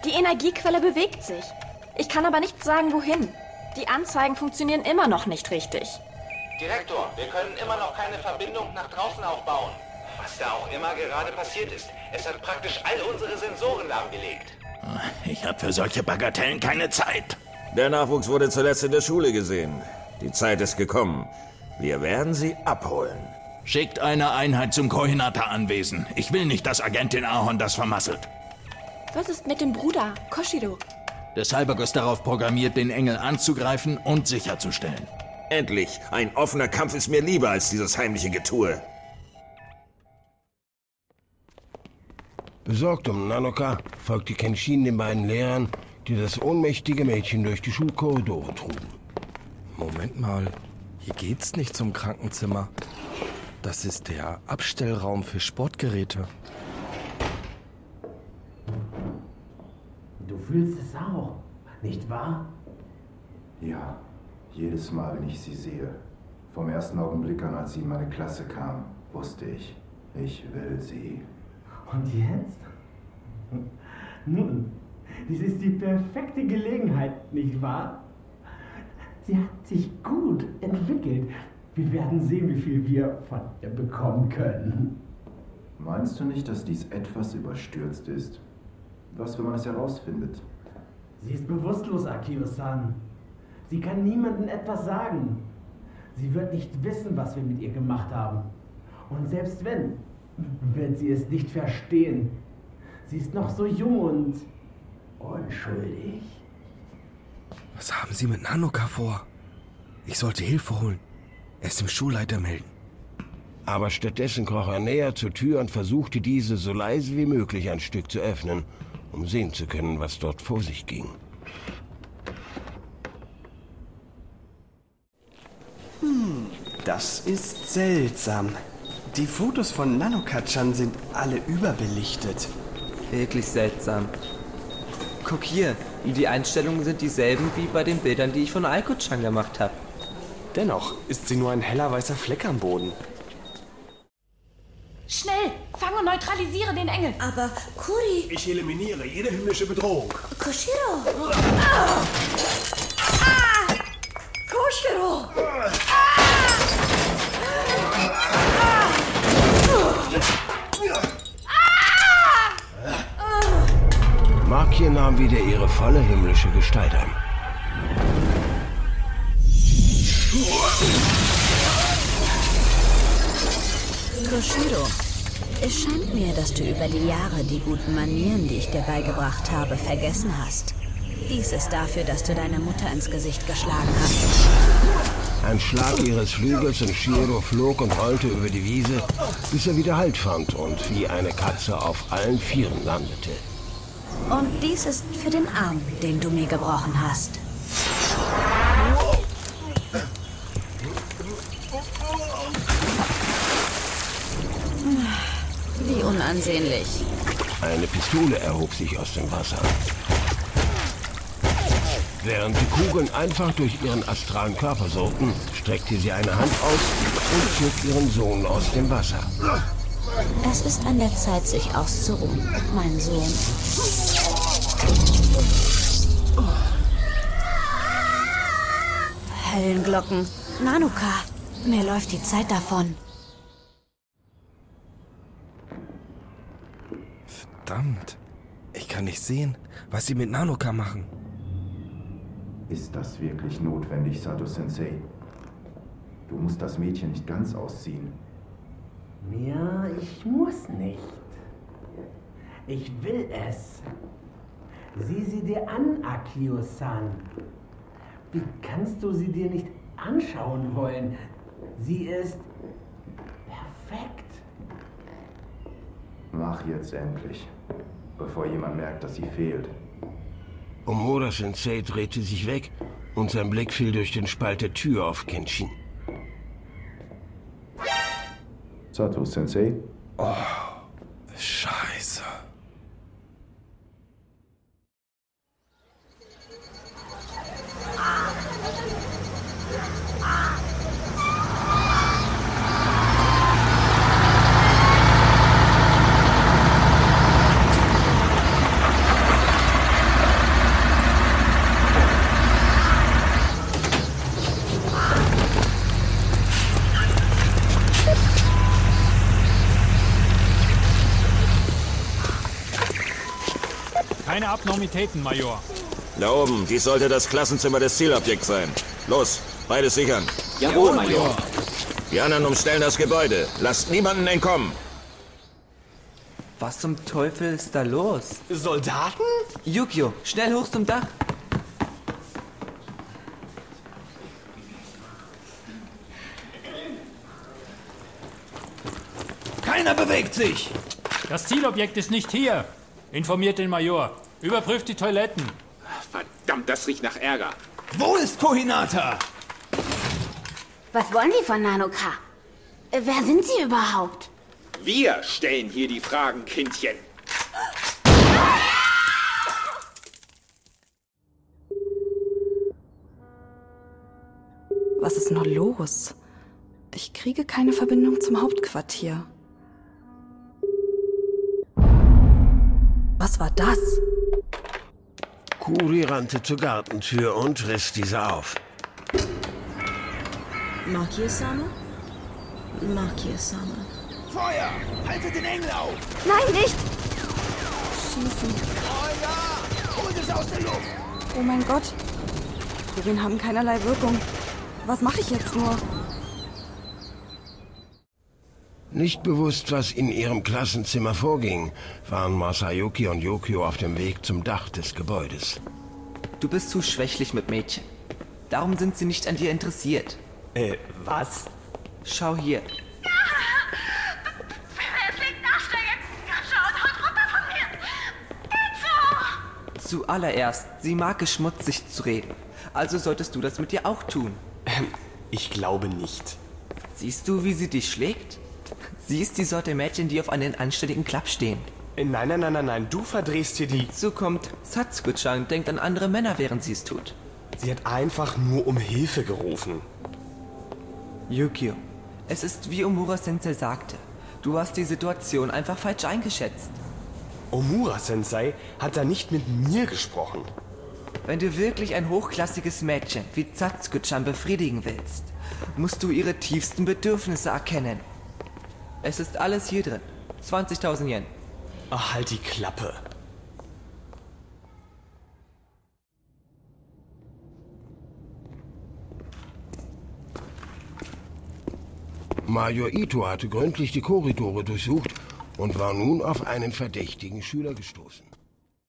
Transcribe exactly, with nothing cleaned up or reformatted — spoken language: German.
Die Energiequelle bewegt sich. Ich kann aber nicht sagen, wohin. Die Anzeigen funktionieren immer noch nicht richtig. Direktor, wir können immer noch keine Verbindung nach draußen aufbauen. Was da auch immer gerade passiert ist, es hat praktisch all unsere Sensoren lahmgelegt. Ich habe für solche Bagatellen keine Zeit. Der Nachwuchs wurde zuletzt in der Schule gesehen. Die Zeit ist gekommen. Wir werden sie abholen. Schickt eine Einheit zum Kohinata-Anwesen. Ich will nicht, dass Agentin Ahorn das vermasselt. Was ist mit dem Bruder, Koshiro? Der Cyborg ist darauf programmiert, den Engel anzugreifen und sicherzustellen. Endlich! Ein offener Kampf ist mir lieber als dieses heimliche Getue. Besorgt um Nanoka folgte Kenshin den beiden Lehrern, die das ohnmächtige Mädchen durch die Schulkorridore trugen. Moment mal, hier geht's nicht zum Krankenzimmer. Das ist der Abstellraum für Sportgeräte. Du fühlst es auch, nicht wahr? Ja, jedes Mal, wenn ich sie sehe. Vom ersten Augenblick an, als sie in meine Klasse kam, wusste ich, ich will sie. Und jetzt? Nun, dies ist die perfekte Gelegenheit, nicht wahr? Sie hat sich gut entwickelt. Wir werden sehen, wie viel wir von ihr bekommen können. Meinst du nicht, dass dies etwas überstürzt ist? Was, wenn man es herausfindet? Sie ist bewusstlos, Akio-san. Sie kann niemandem etwas sagen. Sie wird nicht wissen, was wir mit ihr gemacht haben. Und selbst wenn, wird sie es nicht verstehen. Sie ist noch so jung und unschuldig. Was haben Sie mit Nanoka vor? Ich sollte Hilfe holen. Erst dem Schulleiter melden. Aber stattdessen kroch er näher zur Tür und versuchte, diese so leise wie möglich ein Stück zu öffnen, um sehen zu können, was dort vor sich ging. Hm, das ist seltsam. Die Fotos von Nanoka-chan sind alle überbelichtet. Wirklich seltsam. Guck hier, die Einstellungen sind dieselben wie bei den Bildern, die ich von Aiko-chan gemacht habe. Dennoch ist sie nur ein heller weißer Fleck am Boden. Schnell, fang und neutralisiere den Engel. Aber Kuri... Ich eliminiere jede himmlische Bedrohung. Koshiro! Ah! Ah! Koshiro! Makie nahm wieder ihre volle himmlische Gestalt an. Koshiro, es scheint mir, dass du über die Jahre die guten Manieren, die ich dir beigebracht habe, vergessen hast. Dies ist dafür, dass du deine Mutter ins Gesicht geschlagen hast. Ein Schlag ihres Flügels und Shiro flog und rollte über die Wiese, bis er wieder Halt fand und wie eine Katze auf allen Vieren landete. Und dies ist für den Arm, den du mir gebrochen hast. Wie unansehnlich. Eine Pistole erhob sich aus dem Wasser. Während die Kugeln einfach durch ihren astralen Körper surrten, streckte sie eine Hand aus und zog ihren Sohn aus dem Wasser. Es ist an der Zeit, sich auszuruhen, mein Sohn. Höllenglocken. Nanoka, mir läuft die Zeit davon. Verdammt. Ich kann nicht sehen, was sie mit Nanoka machen. Ist das wirklich notwendig, Sato-Sensei? Du musst das Mädchen nicht ganz ausziehen. Ja, ich muss nicht. Ich will es. Sieh sie dir an, Akio-san. Wie kannst du sie dir nicht anschauen wollen? Sie ist perfekt. Mach jetzt endlich, bevor jemand merkt, dass sie fehlt. Omura-Sensei drehte sich weg und sein Blick fiel durch den Spalt der Tür auf Kenshin. Sato-Sensei? Oh, Scheiße. Keine Abnormitäten, Major. Da oben, dies sollte das Klassenzimmer des Zielobjekts sein. Los, beides sichern. Jawohl, Major. Die anderen umstellen das Gebäude. Lasst niemanden entkommen. Was zum Teufel ist da los? Soldaten? Yukio, schnell hoch zum Dach. Keiner bewegt sich! Das Zielobjekt ist nicht hier. Informiert den Major. Überprüft die Toiletten. Verdammt, das riecht nach Ärger. Wo ist Kohinata? Was wollen die von Nanoka? Äh, Wer sind sie überhaupt? Wir stellen hier die Fragen, Kindchen. Was ist nur los? Ich kriege keine Verbindung zum Hauptquartier. Was war das? Kuri rannte zur Gartentür und riss diese auf. Makie-sama? Makie-sama. Feuer! Haltet den Engel auf! Nein, nicht! Schießen. Feuer! Holt es aus der Luft! Oh mein Gott. Kugeln haben keinerlei Wirkung. Was mache ich jetzt nur? Nicht bewusst, was in ihrem Klassenzimmer vorging, waren Masayuki und Yukio auf dem Weg zum Dach des Gebäudes. Du bist zu schwächlich mit Mädchen. Darum sind sie nicht an dir interessiert. Äh, was? Schau hier. Zuallererst, sie mag es, schmutzig zu reden. Also solltest du das mit dir auch tun. Ähm, ich glaube nicht. Siehst du, wie sie dich schlägt? Sie ist die Sorte Mädchen, die auf einen anständigen Klapp stehen. Äh, nein, nein, nein, nein, nein, du verdrehst hier die... Hinzu kommt, Satsuko-chan denkt an andere Männer, während sie es tut. Sie hat einfach nur um Hilfe gerufen. Yukio, es ist wie Omura-sensei sagte. Du hast die Situation einfach falsch eingeschätzt. Omura-sensei hat da nicht mit mir gesprochen. Wenn du wirklich ein hochklassiges Mädchen wie Satsuko-chan befriedigen willst, musst du ihre tiefsten Bedürfnisse erkennen. Es ist alles hier drin. zwanzigtausend Yen. Ach, halt die Klappe. Major Ito hatte gründlich die Korridore durchsucht und war nun auf einen verdächtigen Schüler gestoßen.